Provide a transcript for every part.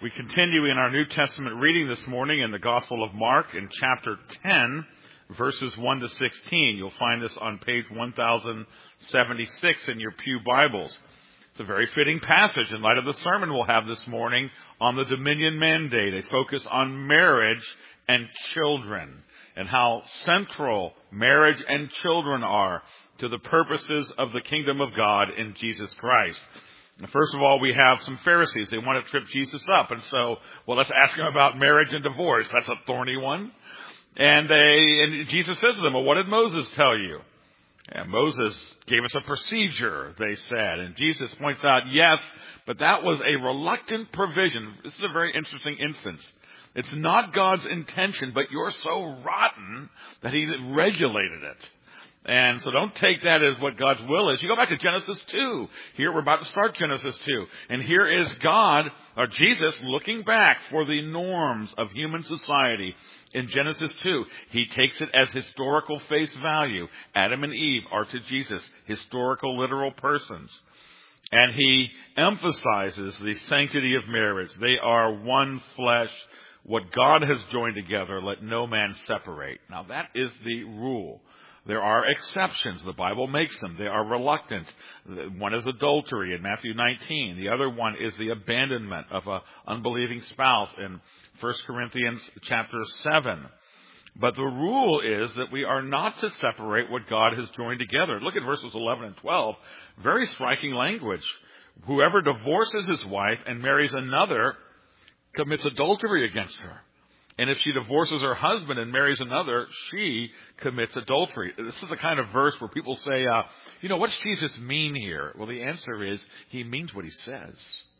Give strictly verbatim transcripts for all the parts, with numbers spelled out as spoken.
We continue in our New Testament reading this morning in the Gospel of Mark in chapter ten, verses one to sixteen. You'll find this on page one thousand seventy-six in your pew Bibles. It's a very fitting passage in light of the sermon we'll have this morning on the Dominion Mandate, a focus on marriage and children, and how central marriage and children are to the purposes of the kingdom of God in Jesus Christ. First of all, we have some Pharisees. They want to trip Jesus up. And so, well, let's ask him about marriage and divorce. That's a thorny one. And they, and Jesus says to them, well, what did Moses tell you? And Moses gave us a procedure, they said. And Jesus points out, yes, but that was a reluctant provision. This is a very interesting instance. It's not God's intention, but you're so rotten that he regulated it. And so don't take that as what God's will is. You go back to Genesis two. Here we're about to start Genesis two. And here is God, or Jesus, looking back for the norms of human society in Genesis two. He takes it as historical face value. Adam and Eve are to Jesus historical, literal persons. And he emphasizes the sanctity of marriage. They are one flesh. What God has joined together, let no man separate. Now that is the rule. There are exceptions. The Bible makes them. They are reluctant. One is adultery in Matthew nineteen. The other one is the abandonment of an unbelieving spouse in First Corinthians chapter seven. But the rule is that we are not to separate what God has joined together. Look at verses eleven and twelve. Very striking language. Whoever divorces his wife and marries another commits adultery against her. And if she divorces her husband and marries another, she commits adultery. This is the kind of verse where people say, uh, you know, what does Jesus mean here? Well, the answer is he means what he says.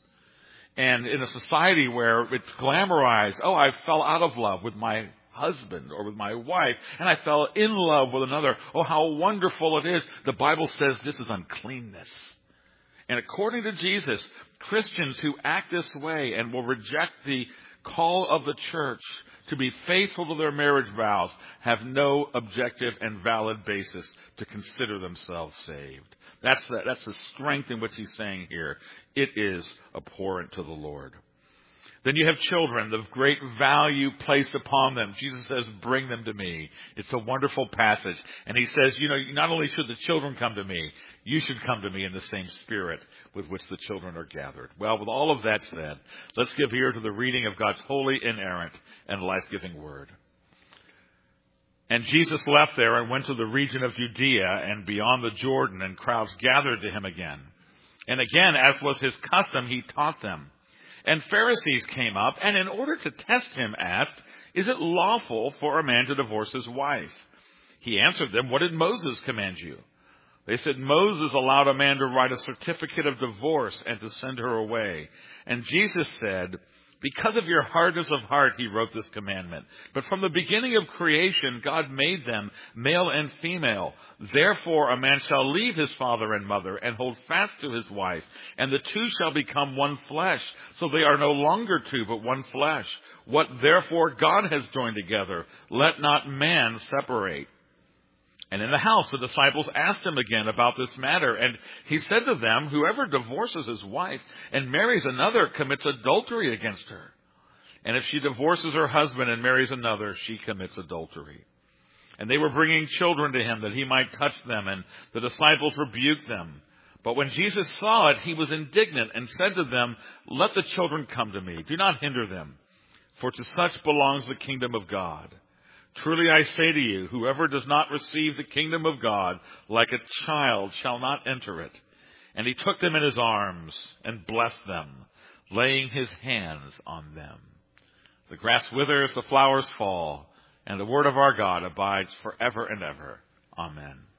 And in a society where it's glamorized, oh, I fell out of love with my husband or with my wife, and I fell in love with another. Oh, how wonderful it is. The Bible says this is uncleanness. And according to Jesus, Christians who act this way and will reject the call of the church to be faithful to their marriage vows have no objective and valid basis to consider themselves saved. That's the, that's the strength in which he's saying here. It is abhorrent to the Lord. Then you have children, the great value placed upon them. Jesus says, bring them to me. It's a wonderful passage. And he says, you know, not only should the children come to me, you should come to me in the same spirit with which the children are gathered. Well, with all of that said, let's give ear to the reading of God's holy, inerrant, and life-giving word. And Jesus left there and went to the region of Judea and beyond the Jordan, and crowds gathered to him again. And again, as was his custom, he taught them. And Pharisees came up, and in order to test him, asked, is it lawful for a man to divorce his wife? He answered them, what did Moses command you? They said, Moses allowed a man to write a certificate of divorce and to send her away. And Jesus said, because of your hardness of heart, he wrote this commandment. But from the beginning of creation, God made them male and female. Therefore, a man shall leave his father and mother and hold fast to his wife, and the two shall become one flesh. So they are no longer two, but one flesh. What therefore God has joined together, let not man separate. And in the house, the disciples asked him again about this matter. And he said to them, whoever divorces his wife and marries another commits adultery against her. And if she divorces her husband and marries another, she commits adultery. And they were bringing children to him that he might touch them. And the disciples rebuked them. But when Jesus saw it, he was indignant and said to them, let the children come to me. Do not hinder them, for to such belongs the kingdom of God. Truly I say to you, whoever does not receive the kingdom of God like a child shall not enter it. And he took them in his arms and blessed them, laying his hands on them. The grass withers, the flowers fall, and the word of our God abides forever and ever. Amen.